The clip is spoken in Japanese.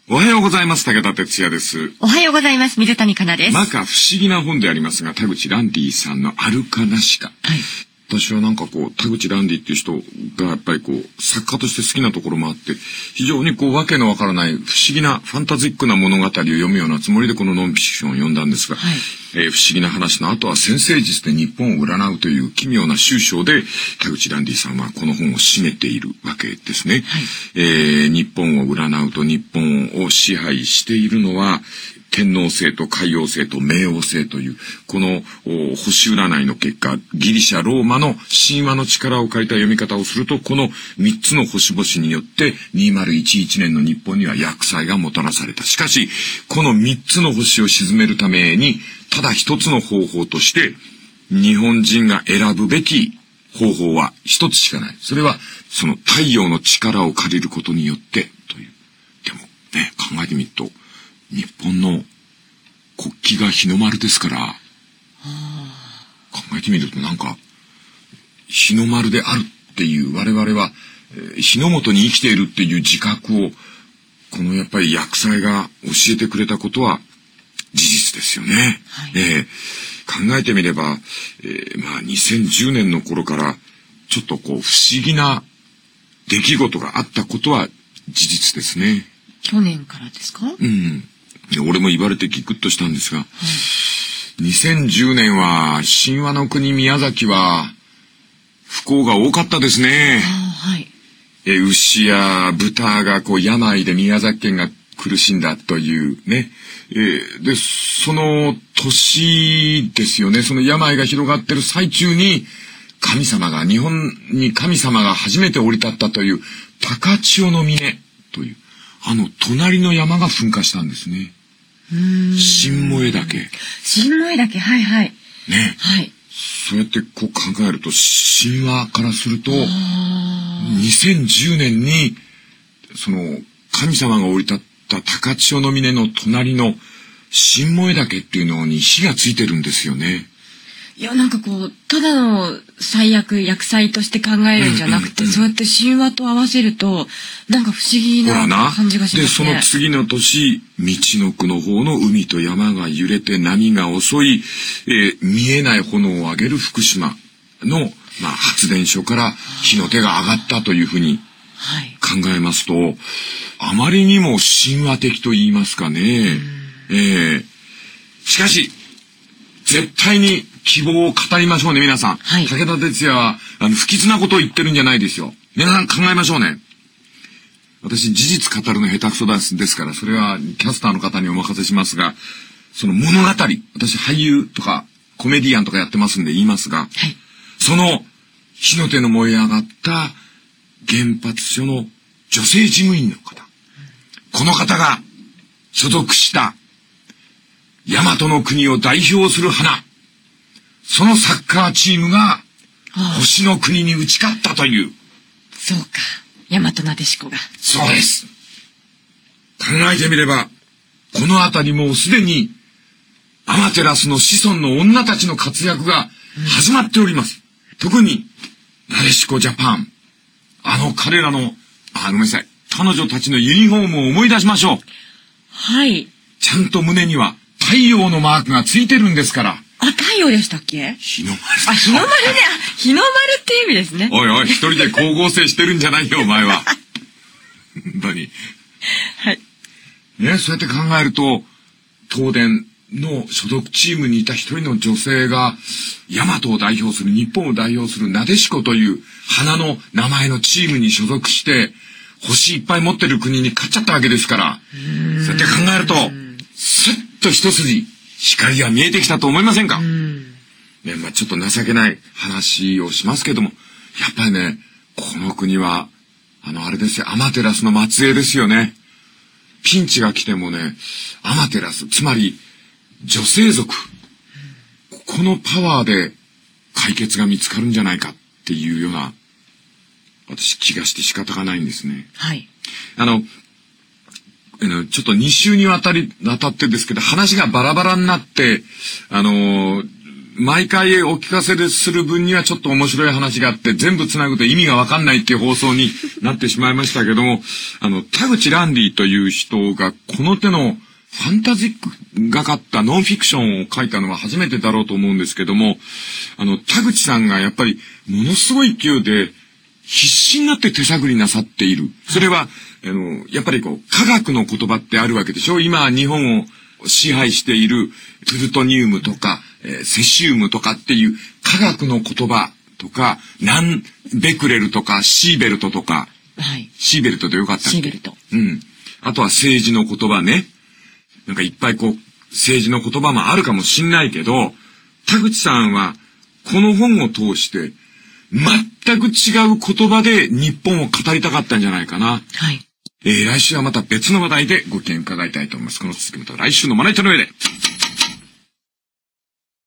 おはようございます。武田哲也です。 おはようございます。水谷香奈です。 なんか不思議な本でありますが、田口ランディさんのあるかなしか。 はい。 私はなんか田口ランディっていう人がやっぱり作家として好きなところもあって、非常にわけのわからない不思議なファンタジックな物語を読むようなつもりでこのノンフィクションを読んだんですが、 はい。 不思議な話の後は先生術で日本を占うという奇妙な宗章で田口ランディさんはこの本を締めているわけですね。 はい。 日本を占うと日本を支配しているのは天王星と海王星と冥王星というこの星占いの結果、ギリシャローマの神話の力を借りた読み方をすると、この3つの星々によって2011年の日本には厄災がもたらされた。しかしこの3つの星を鎮めるためにただ一つの方法として日本人が選ぶべき方法は一つしかない。それはその太陽の力を借りることによってという。でもね、考えてみると日本の国旗が日の丸ですから、考えてみるとなんか日の丸であるっていう我々は日の元に生きているっていう自覚をこのやっぱり厄災が教えてくれたことは事実ですよね。 はい。 考えてみれば、2010年の頃からちょっと不思議な出来事があったことは事実ですね。 去年からですか？ うん。俺も言われてギクッとしたんですが、 はい。 2010年は神話の国宮崎は不幸が多かったですね。 はい。 牛や豚が病で宮崎県が苦しんだというね。で、その年ですよね。その病が広がってる最中に日本に神様が初めて降り立ったという高千穂の峰という隣の山が噴火したんですね。新燃岳。 新燃岳、はいはい。 ね。 はい。 そうやって考えると神話からすると2010年にその神様が降り立った高千穂の峰の隣の新燃岳っていうのに火がついてるんですよね。 いや、なんかただの厄災として考えるんじゃなくて、そうやって神話と合わせるとなんか不思議な感じがしますね。 で、その次の年、みちのくの方の海と山が揺れて波が襲い、見えない炎を上げる福島の、発電所から火の手が上がったというふうに考えますと、あまりにも神話的と言いますかね。しかし絶対に希望を語りましょうね、皆さん。 はい。 武田鉄矢は不吉なことを言ってるんじゃないですよ。皆さん考えましょうね。私事実語るの下手くそですから、それはキャスターの方にお任せしますが、その物語、私俳優とかコメディアンとかやってますんで言いますが、 はい。 その火の手の燃え上がった原発所の女性事務員の方、この方が所属した大和の国を代表する花、そのサッカーチームが星の国に打ち勝ったという。 そうか、大和なでしこが。 そうです。考えてみればこの辺りもうすでにアマテラスの子孫の女たちの活躍が始まっております。特になでしこジャパン、彼らのごめんなさい、彼女たちのユニフォームを思い出しましょう。 はい。 ちゃんと胸には太陽のマークがついてるんですから。 太陽でしたっけ？ 日の丸。 日の丸ね。日の丸っていう意味ですね。 おいおい、一人で光合成してるんじゃないよ、お前は。本当に。 はい。 ね、そうやって考えると、東電の所属チームにいた一人の女性が、大和を代表する、日本を代表するなでしこという花の名前のチームに所属して、星いっぱい持ってる国に勝っちゃったわけですから。そうやって考えると、スッと一筋、光が見えてきたと思いませんか？ね、ちょっと情けない話をしますけども、やっぱりね、この国は、あれですよ、アマテラスの末裔ですよね。ピンチが来てもね、アマテラス、つまり女性族、このパワーで解決が見つかるんじゃないかっていうような、私気がして仕方がないんですね。 はい。 ちょっと2週にわたってですけど、話がバラバラになって、毎回お聞かせする分にはちょっと面白い話があって、全部つなぐと意味がわかんないっていう放送になってしまいましたけども、田口ランディという人がこの手のファンタジックがかったノンフィクションを書いたのは初めてだろうと思うんですけども、田口さんがやっぱりものすごい勢いで必死になって手探りなさっている。それは、やっぱり科学の言葉ってあるわけでしょ。今、日本を支配しているプルトニウムとか、セシウムとかっていう科学の言葉とか、ベクレルとか、シーベルトとか。 はい。 シーベルトでよかったっけ？ シーベルト。 うん。あとは政治の言葉ね。なんかいっぱい政治の言葉もあるかもしんないけど、田口さんはこの本を通して全く違う言葉で日本を語りたかったんじゃないかな。 はい。 来週はまた別の話題でご意見伺いたいと思います。この続きまた来週のまな板の上で。